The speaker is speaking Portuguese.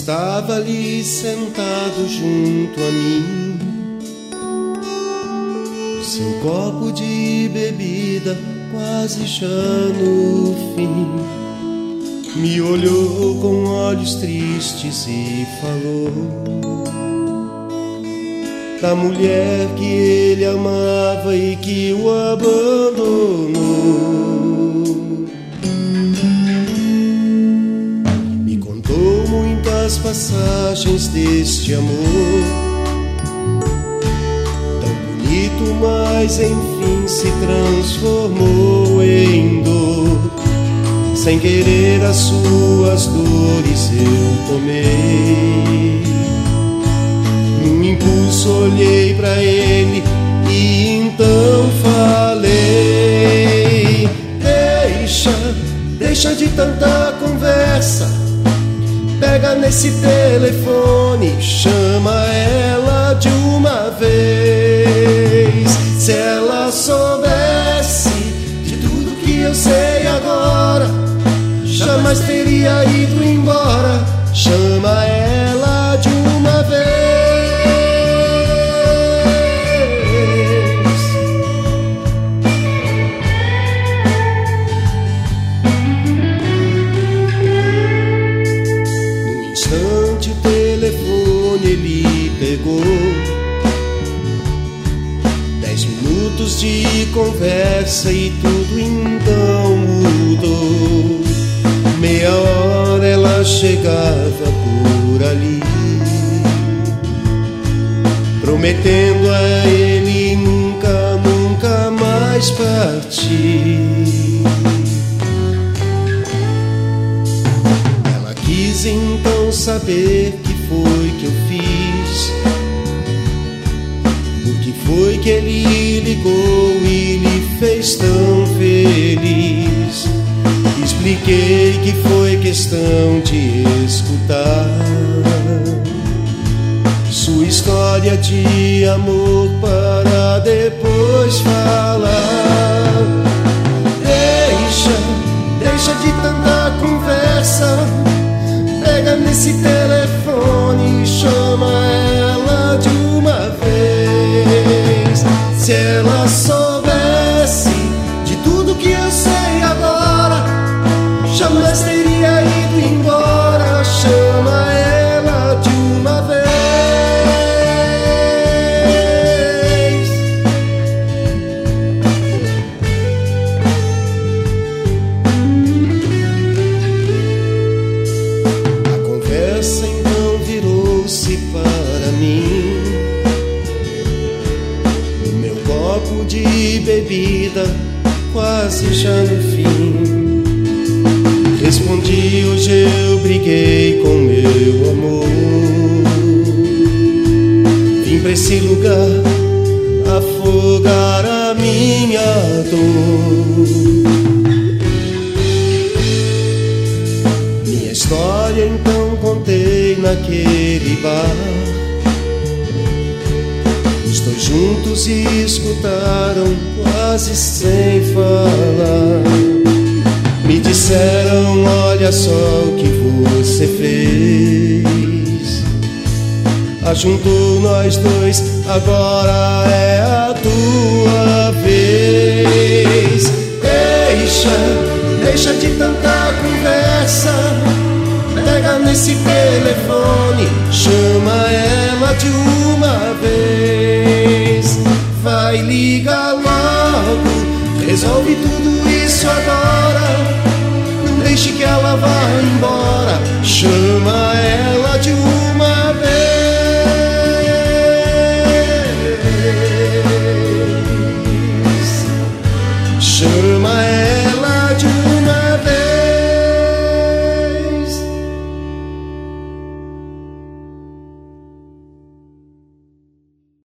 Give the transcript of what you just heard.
estava ali sentado junto a mim, seu copo de bebida quase já no fim. Me olhou com olhos tristes e falou da mulher que ele amava e que o abandonou. Me contou muitas passagens deste amor, tão bonito, mas enfim se transformou em dor. Sem querer as suas dores eu tomei. Num impulso olhei pra ele e então falei: deixa de tanta conversa, pega nesse telefone, chama ela de uma vez. Se ela soubesse de tudo que eu sei agora, jamais teria ido embora. Chama ela de uma vez. Num instante o telefone ele pegou. 10 minutos de conversa e tudo então mudou. Meia hora ela chegava por ali, prometendo a ele nunca mais partir. Ela quis então saber que foi que eu fiz, por que foi que ele ligou e lhe fez tão feliz. Expliquei que foi questão de escutar sua história de amor para depois falar. Deixa de tanta conversa, pega nesse telefone e chama ela de uma vez. Se ela soubesse de tudo que eu sei agora, jamais teria ido embora. Chama ela de uma vez. A conversa então virou-se para mim. O meu copo de bebida quase já no fim. Respondi: hoje eu briguei com meu amor, vim pra esse lugar afogar a minha dor. Minha história então contei naquele bar. Os dois juntos escutaram quase sem falar. Me disseram: olha só o que você fez, ajuntou nós dois, agora é a tua vez. Deixa de tanta conversa, pega nesse telefone, chama ela de uma vez. Vai, liga logo, resolve tudo isso agora.